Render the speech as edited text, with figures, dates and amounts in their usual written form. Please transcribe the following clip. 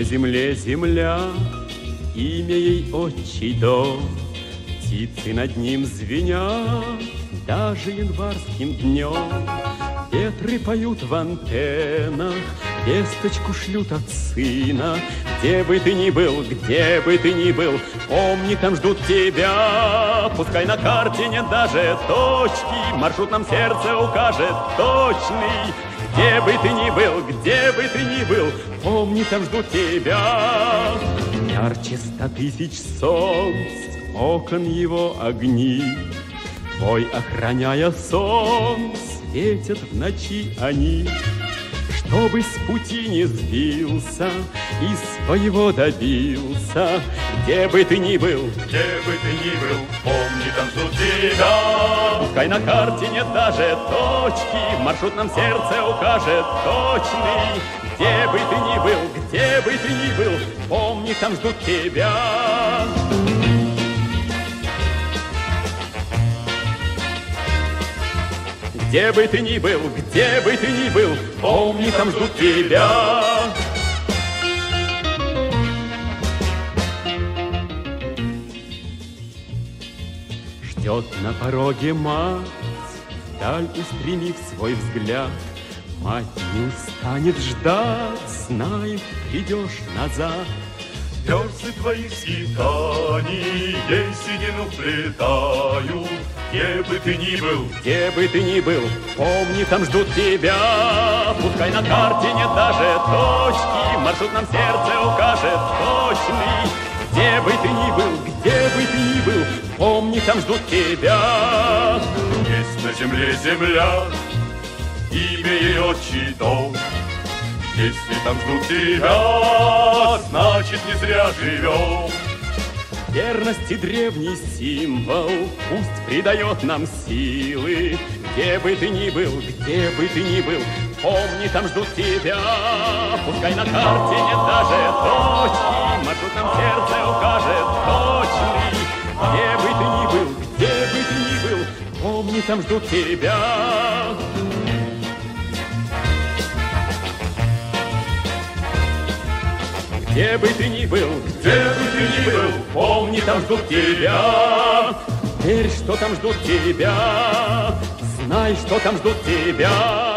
На земле земля, имя ей отчий дом, птицы над ним звенят, даже январским днем. Ветры поют в антеннах, весточку шлют от сына. Где бы ты ни был, где бы ты ни был, помни, там ждут тебя. Пускай на карте нет даже точки, маршрут нам сердце укажет точный. Где бы ты ни был, где бы ты ни был, помни, там ждут тебя. Ярче 100 000 солнц, окон его огни, твой охраняя сон, светят в ночи они. Чтобы с пути не сбился и своего добился. Где бы ты ни был, где бы ты ни был, помни, там ждут тебя. Пускай на карте нет даже точки, маршрут нам сердце укажет точный. Где бы ты ни был, где бы ты ни был, помни, там ждут тебя. Где бы ты ни был, где бы ты ни был, помни, там ждут тебя. Ждет на пороге мать, вдаль устремив свой взгляд. Мать не устанет ждать, знает, придешь назад. Версты твоих скитаний ей седину вплетают. Где бы ты ни был, где бы ты ни был, помни, там ждут тебя. Пускай на карте нет даже точки, маршрут нам сердце укажет точный. Где бы ты ни был, где бы ты ни был, помни, там ждут тебя. Есть на земле земля, имя ей отчий дом. Если там ждут тебя, значит, не зря живем. Верности древний символ пусть придает нам силы. Где бы ты ни был, где бы ты ни был, помни, там ждут тебя. Пускай на карте нет даже точки, маршрут нам сердце укажет точный. Где бы ты ни был, где бы ты ни был, помни, там ждут тебя. Где бы ты ни был, где бы ты ни был, помни, там ждут тебя. Верь, что там ждут тебя, знай, что там ждут тебя.